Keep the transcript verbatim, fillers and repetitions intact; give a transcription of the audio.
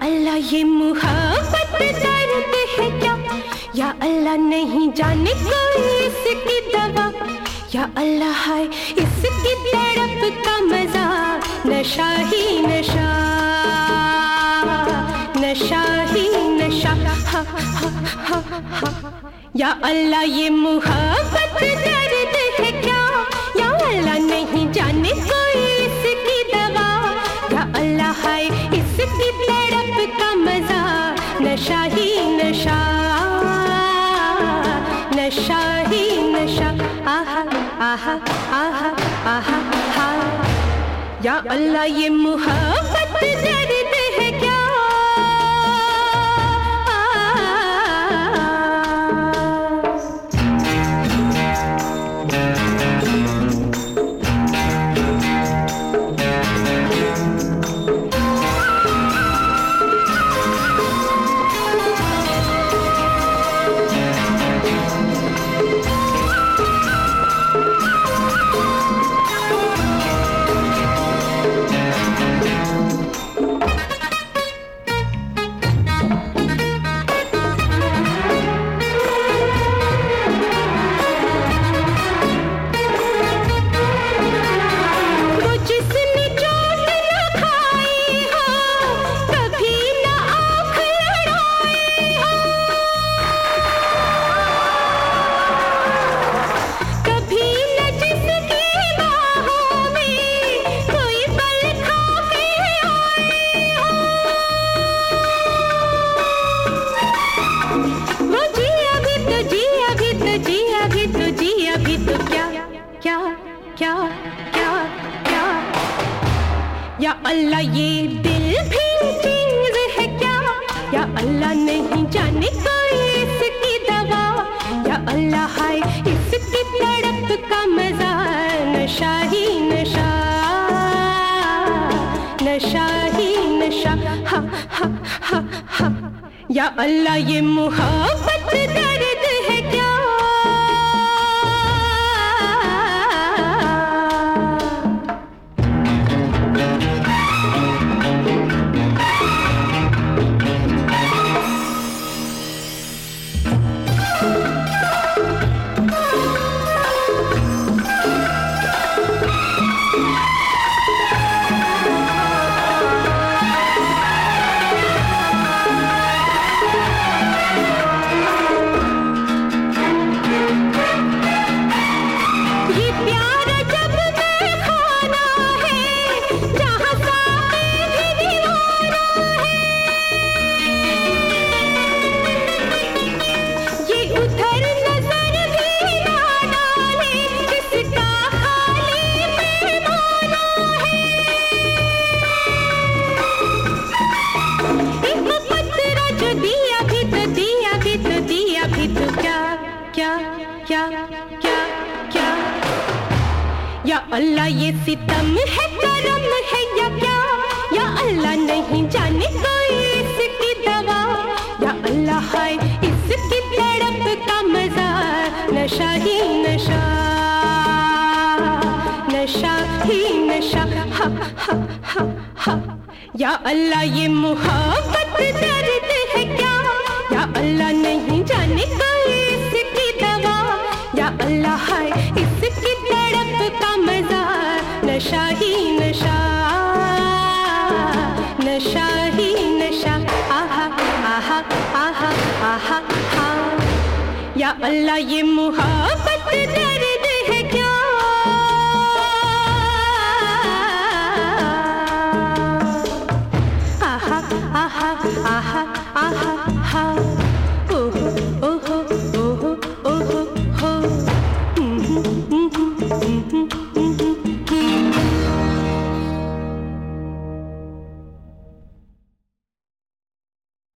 अल्लाह ये मुहब्बत दर्द है क्या, या अल्लाह नहीं जाने कोई इसकी दवा, या अल्लाह है इसकी तड़प का मजा, नशा ही नशा, नशा ही नशा, हा हा हा हा। या अल्लाह ये मुहब्बत दर्द है क्या, या अल्लाह नहीं जाने कोई इसकी दवा, या अल्लाह है इसकी तड़प का मजा, नशा ही नशा, नशा ही नशा, आहा आहा आहा आहा हा। या अल्लाह ये मुहब्बत दर्द है क्या। क्या क्या क्या, या अल्लाह ये दिल भी चीज है क्या, या अल्लाह नहीं जाने कोई इसकी दवा, या अल्लाह है इसकी तड़प का मजा, नशा ही नशा, नशा ही नशा, हा हा हा हा। या अल्लाह ये मोहब्बत दर्द है क्या। क्या क्या क्या, या अल्लाह ये सितम है करम है या क्या, या अल्लाह नहीं जाने कोई इसकी दवा, या अल्लाह है इसकी तड़प का मजा, नशा ही नशा, नशा ही नशा, हा हा हा हा। या अल्लाह ये मोहब्बत दर्द है क्या, या अल्लाह नहीं जाने कोई इसकी दवा, या अल्लाह है इसकी तड़प का मजा, नशा ही नशा, नशा ही नशा, आहा आहा आहा आहा हा। या अल्लाह ये मोहब्बत दर्द है क्या। आहा आहा आहा आहा हा।